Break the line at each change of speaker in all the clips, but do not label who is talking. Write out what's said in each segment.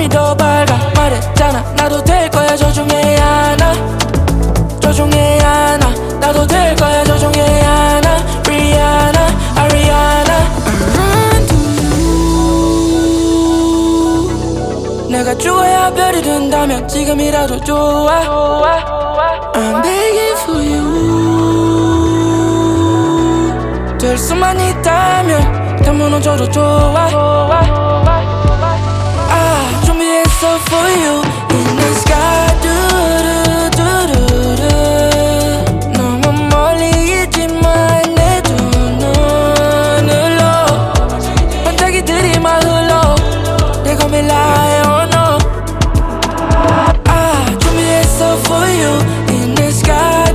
밤이 더 밝아 말했잖아 나도 될 거야 저 중에 하나 저 중에 하나 나도 될 거야 저 중에 하나 Rihanna Ariana I run to you 내가 죽어야 별이 된다면 지금이라도 좋아 I'm begging for you 될 수만 있다면 다 무너져도 좋아 준비했어 for you in the sky 너무 멀리 있지만 내 두 눈을로 반짝이들이 막 흘러 They gon' be like oh no 준비했어 for you in the sky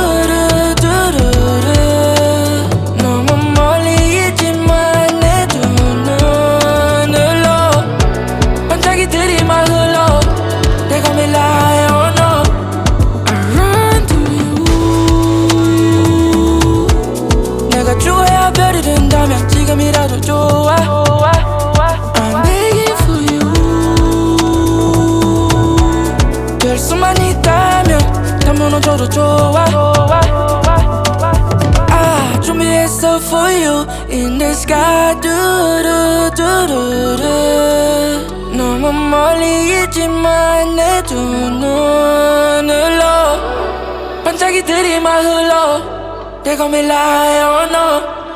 너무 멀리 있지만 내 두 눈을로 반짝이들이 막 흘러 They gon' be like oh no I run to you 내가 죽어야 별이 된다면 지금이라도 좋아 I'm begging for you 될 수만 있다면 다 무너져도 좋아 준비했어 for you in the sky 너무 멀리 있지만 내 두 눈을로 반짝이들이 막 흘러 They gon' be like oh no